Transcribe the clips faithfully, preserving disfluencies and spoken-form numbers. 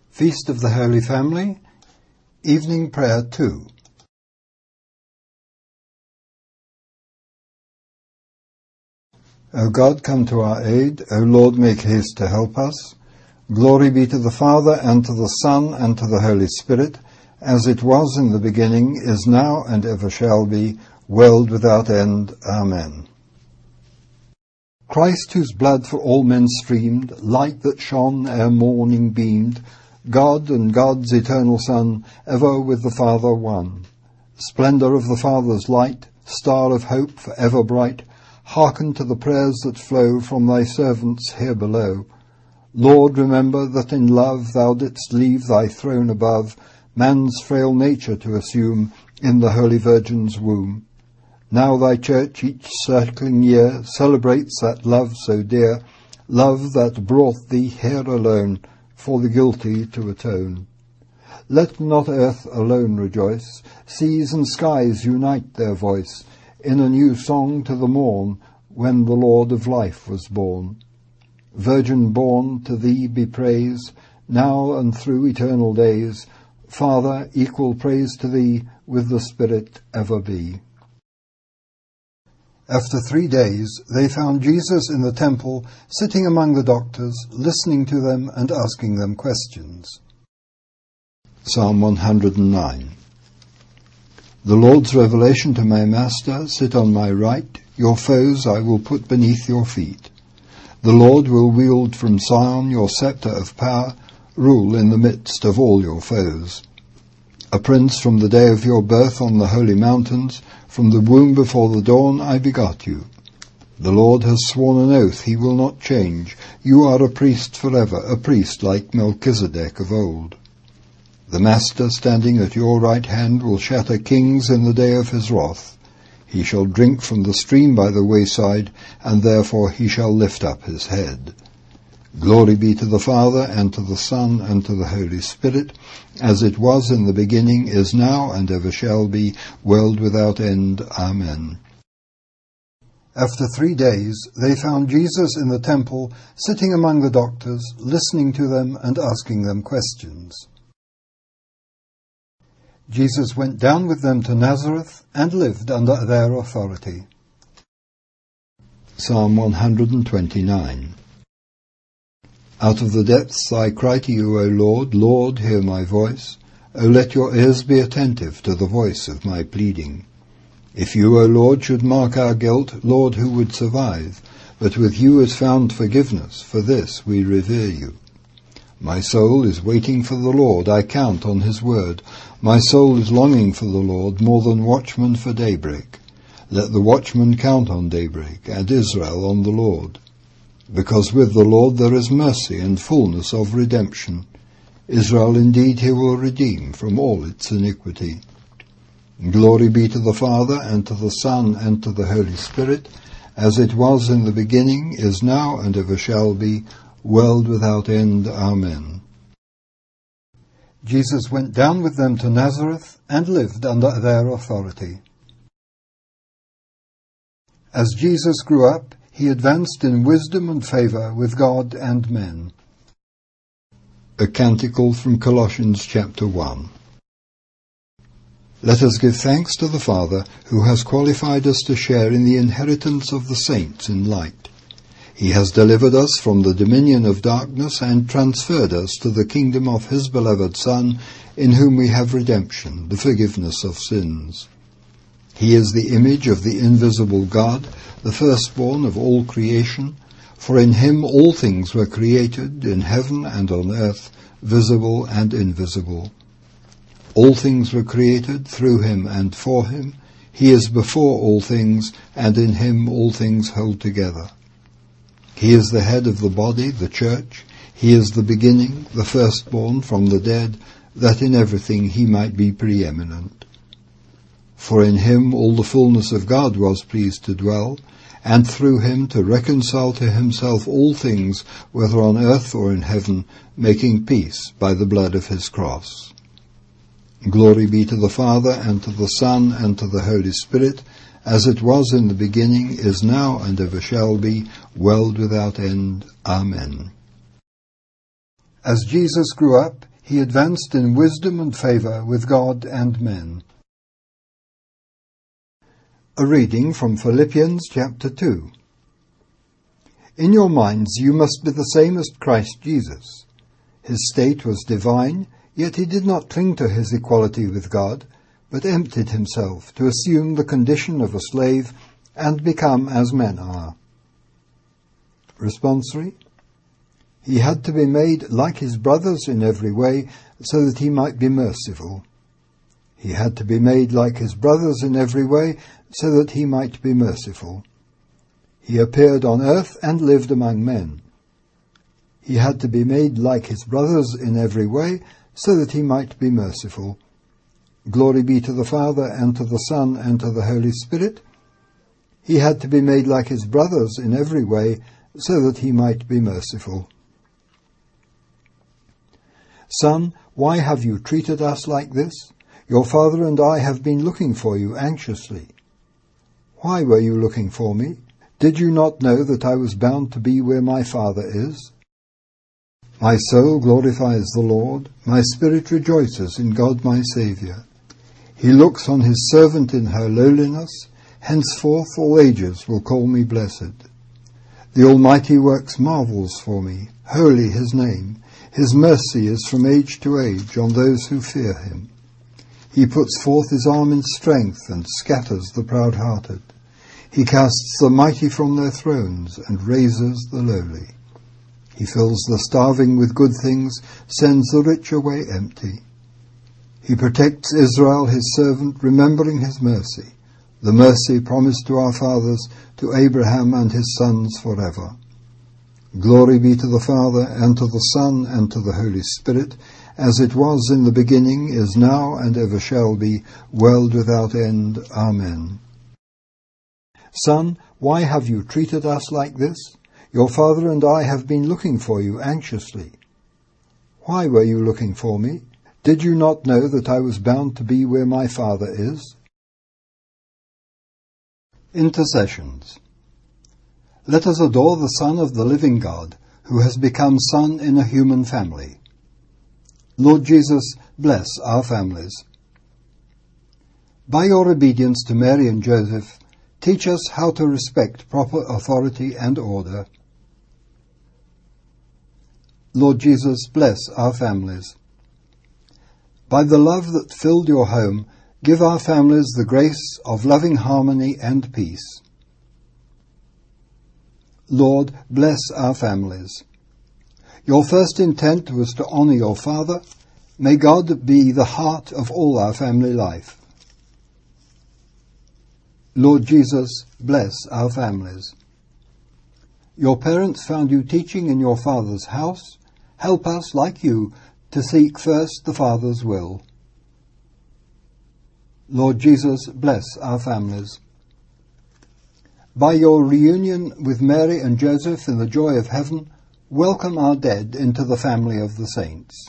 Feast of the Holy Family, Evening Prayer two. O God, come to our aid. O Lord, make haste to help us. Glory be to the Father, and to the Son, and to the Holy Spirit, as it was in the beginning, is now, and ever shall be, world without end. Amen. Christ, whose blood for all men streamed, light that shone ere morning beamed, God and God's eternal Son, ever with the Father one. Splendour of the Father's light, star of hope for ever bright, hearken to the prayers that flow from thy servants here below. Lord, remember that in love thou didst leave thy throne above, man's frail nature to assume in the Holy Virgin's womb. Now thy church each circling year celebrates that love so dear, love that brought thee here alone for the guilty to atone. Let not earth alone rejoice, seas and skies unite their voice in a new song to the morn when the Lord of life was born. Virgin born, to thee be praise, now and through eternal days. Father, equal praise to thee with the Spirit ever be. After three days, they found Jesus in the temple, sitting among the doctors, listening to them and asking them questions. Psalm one hundred nine. The Lord's revelation to my Master, sit on my right, your foes I will put beneath your feet. The Lord will wield from Zion your sceptre of power, rule in the midst of all your foes. A prince from the day of your birth on the holy mountains, from the womb before the dawn I begot you. The Lord has sworn an oath he will not change. You are a priest forever, a priest like Melchizedek of old. The Master standing at your right hand will shatter kings in the day of his wrath. He shall drink from the stream by the wayside, and therefore he shall lift up his head. Glory be to the Father, and to the Son, and to the Holy Spirit, as it was in the beginning, is now, and ever shall be, world without end. Amen. After three days, they found Jesus in the temple, sitting among the doctors, listening to them and asking them questions. Jesus went down with them to Nazareth and lived under their authority. Psalm one hundred twenty-nine. Out of the depths I cry to you, O Lord. Lord, hear my voice. O let your ears be attentive to the voice of my pleading. If you, O Lord, should mark our guilt, Lord, who would survive? But with you is found forgiveness. For this we revere you. My soul is waiting for the Lord. I count on his word. My soul is longing for the Lord more than watchmen for daybreak. Let the watchman count on daybreak, and Israel on the Lord. Because with the Lord there is mercy and fullness of redemption. Israel indeed he will redeem from all its iniquity. Glory be to the Father, and to the Son, and to the Holy Spirit, as it was in the beginning, is now, and ever shall be, world without end. Amen. Jesus went down with them to Nazareth and lived under their authority. As Jesus grew up, he advanced in wisdom and favour with God and men. A canticle from Colossians chapter one. Let us give thanks to the Father, who has qualified us to share in the inheritance of the saints in light. He has delivered us from the dominion of darkness and transferred us to the kingdom of his beloved Son, in whom we have redemption, the forgiveness of sins. He is the image of the invisible God, the firstborn of all creation, for in him all things were created, in heaven and on earth, visible and invisible. All things were created through him and for him. He is before all things, and in him all things hold together. He is the head of the body, the church. He is the beginning, the firstborn from the dead, that in everything he might be preeminent. For in him all the fullness of God was pleased to dwell, and through him to reconcile to himself all things, whether on earth or in heaven, making peace by the blood of his cross. Glory be to the Father, and to the Son, and to the Holy Spirit, as it was in the beginning, is now, and ever shall be, world without end. Amen. As Jesus grew up, he advanced in wisdom and favour with God and men. A reading from Philippians chapter two. In your minds you must be the same as Christ Jesus. His state was divine, yet he did not cling to his equality with God, but emptied himself to assume the condition of a slave and become as men are. Responsory. He had to be made like his brothers in every way so that he might be merciful. He had to be made like his brothers in every way so that he might be merciful. He appeared on earth and lived among men. He had to be made like his brothers in every way so that he might be merciful. Glory be to the Father, and to the Son, and to the Holy Spirit. He had to be made like his brothers in every way so that he might be merciful. Son, why have you treated us like this? Your father and I have been looking for you anxiously. Why were you looking for me? Did you not know that I was bound to be where my Father is? My soul glorifies the Lord. My spirit rejoices in God my Saviour. He looks on his servant in her lowliness. Henceforth all ages will call me blessed. The Almighty works marvels for me. Holy his name. His mercy is from age to age on those who fear him. He puts forth his arm in strength and scatters the proud-hearted. He casts the mighty from their thrones and raises the lowly. He fills the starving with good things, sends the rich away empty. He protects Israel, his servant, remembering his mercy, the mercy promised to our fathers, to Abraham and his sons forever. Glory be to the Father, and to the Son, and to the Holy Spirit, as it was in the beginning, is now, and ever shall be, world without end. Amen. Son, why have you treated us like this? Your father and I have been looking for you anxiously. Why were you looking for me? Did you not know that I was bound to be where my Father is? Intercessions. Let us adore the Son of the living God, who has become Son in a human family. Lord Jesus, bless our families. By your obedience to Mary and Joseph, teach us how to respect proper authority and order. Lord Jesus, bless our families. By the love that filled your home, give our families the grace of loving harmony and peace. Lord, bless our families. Your first intent was to honour your Father. May God be the heart of all our family life. Lord Jesus, bless our families. Your parents found you teaching in your Father's house. Help us, like you, to seek first the Father's will. Lord Jesus, bless our families. By your reunion with Mary and Joseph in the joy of heaven, welcome our dead into the family of the saints.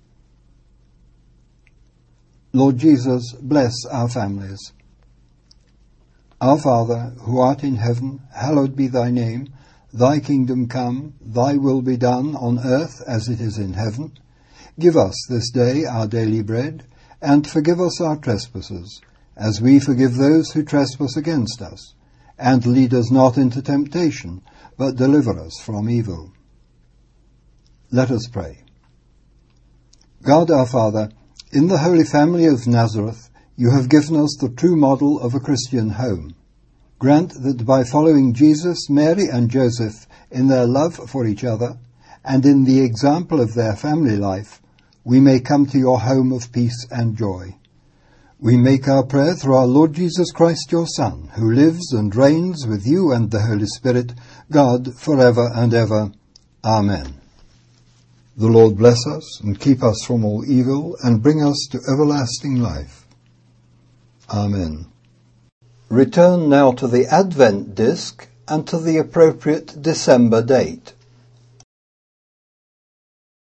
Lord Jesus, bless our families. Our Father, who art in heaven, hallowed be thy name. Thy kingdom come, thy will be done on earth as it is in heaven. Give us this day our daily bread, and forgive us our trespasses, as we forgive those who trespass against us. And lead us not into temptation, but deliver us from evil. Let us pray. God our Father, in the Holy Family of Nazareth, you have given us the true model of a Christian home. Grant that by following Jesus, Mary and Joseph in their love for each other, and in the example of their family life, we may come to your home of peace and joy. We make our prayer through our Lord Jesus Christ, your Son, who lives and reigns with you and the Holy Spirit, God, forever and ever. Amen. The Lord bless us and keep us from all evil and bring us to everlasting life. Amen. Return now to the Advent disc and to the appropriate December date.